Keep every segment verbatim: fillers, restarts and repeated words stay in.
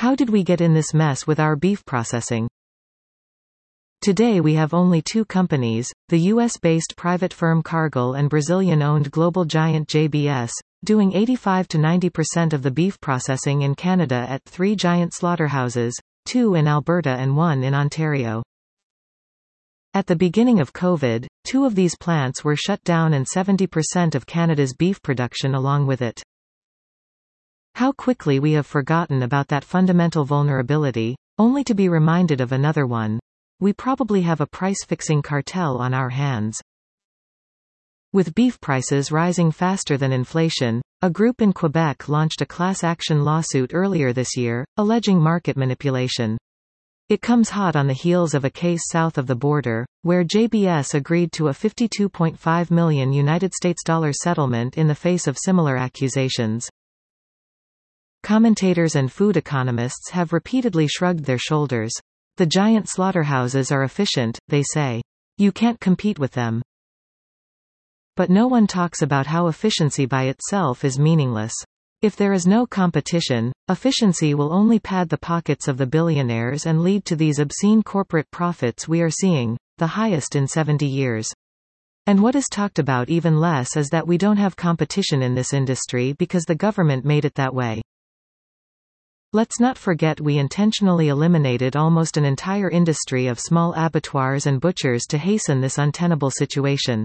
How did we get in this mess with our beef processing? Today we have only two companies, the U S-based private firm Cargill and Brazilian-owned global giant J B S, doing eighty-five to ninety percent of the beef processing in Canada at three giant slaughterhouses, two in Alberta and one in Ontario. At the beginning of COVID, two of these plants were shut down and seventy percent of Canada's beef production along with it. How quickly we have forgotten about that fundamental vulnerability, only to be reminded of another one. We probably have a price-fixing cartel on our hands. With beef prices rising faster than inflation, a group in Quebec launched a class action lawsuit earlier this year, alleging market manipulation. It comes hot on the heels of a case south of the border, where J B S agreed to a fifty-two point five million United States dollar settlement in the face of similar accusations. Commentators and food economists have repeatedly shrugged their shoulders. The giant slaughterhouses are efficient, they say. You can't compete with them. But no one talks about how efficiency by itself is meaningless. If there is no competition, efficiency will only pad the pockets of the billionaires and lead to these obscene corporate profits we are seeing, the highest in seventy years. And what is talked about even less is that we don't have competition in this industry because the government made it that way. Let's not forget we intentionally eliminated almost an entire industry of small abattoirs and butchers to hasten this untenable situation.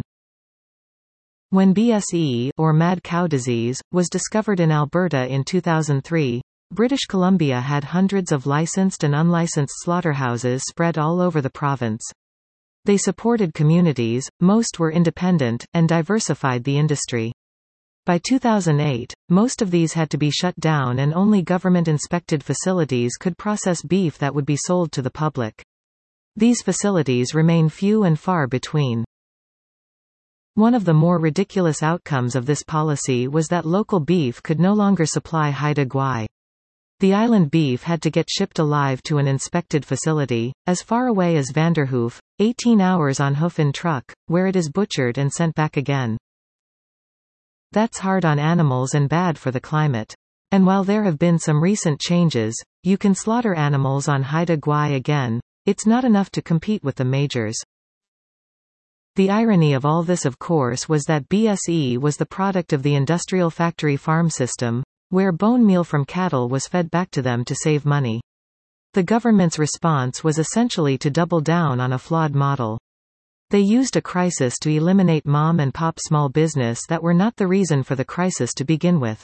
When B S E, or mad cow disease, was discovered in Alberta in two thousand three, British Columbia had hundreds of licensed and unlicensed slaughterhouses spread all over the province. They supported communities, most were independent, and diversified the industry. By two thousand eight, most of these had to be shut down and only government-inspected facilities could process beef that would be sold to the public. These facilities remain few and far between. One of the more ridiculous outcomes of this policy was that local beef could no longer supply Haida Gwaii. The island beef had to get shipped alive to an inspected facility, as far away as Vanderhoof, eighteen hours on hoof in truck, where it is butchered and sent back again. That's hard on animals and bad for the climate. And while there have been some recent changes, you can slaughter animals on Haida Gwaii again, it's not enough to compete with the majors. The irony of all this of course was that B S E was the product of the industrial factory farm system, where bone meal from cattle was fed back to them to save money. The government's response was essentially to double down on a flawed model. They used a crisis to eliminate mom and pop small business that were not the reason for the crisis to begin with.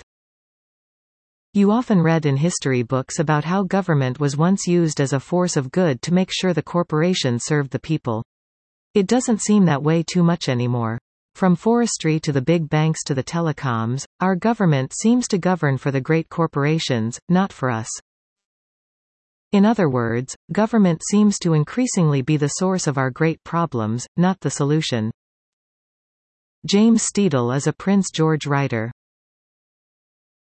You often read in history books about how government was once used as a force of good to make sure the corporation served the people. It doesn't seem that way too much anymore. From forestry to the big banks to the telecoms, our government seems to govern for the great corporations, not for us. In other words, government seems to increasingly be the source of our great problems, not the solution. James Steedle is a Prince George writer.